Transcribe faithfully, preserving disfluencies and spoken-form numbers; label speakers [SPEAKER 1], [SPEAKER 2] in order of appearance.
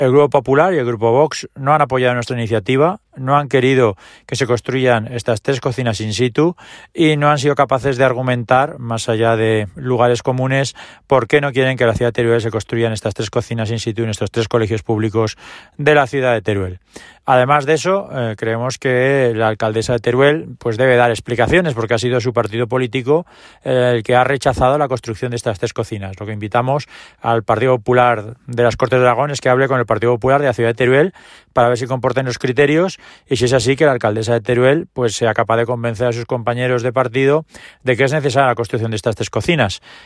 [SPEAKER 1] El Grupo Popular y el Grupo Vox no han apoyado nuestra iniciativa, no han querido que se construyan estas tres cocinas in situ y no han sido capaces de argumentar, más allá de lugares comunes, por qué no quieren que en la ciudad de Teruel se construyan estas tres cocinas in situ en estos tres colegios públicos de la ciudad de Teruel. Además de eso, eh, creemos que la alcaldesa de Teruel pues debe dar explicaciones porque ha sido su partido político eh, el que ha rechazado la construcción de estas tres cocinas. Lo que invitamos al Partido Popular de las Cortes de Aragón es que hable con el Partido Popular de la ciudad de Teruel para ver si comportan los criterios y si es así que la alcaldesa de Teruel pues sea capaz de convencer a sus compañeros de partido de que es necesaria la construcción de estas tres cocinas.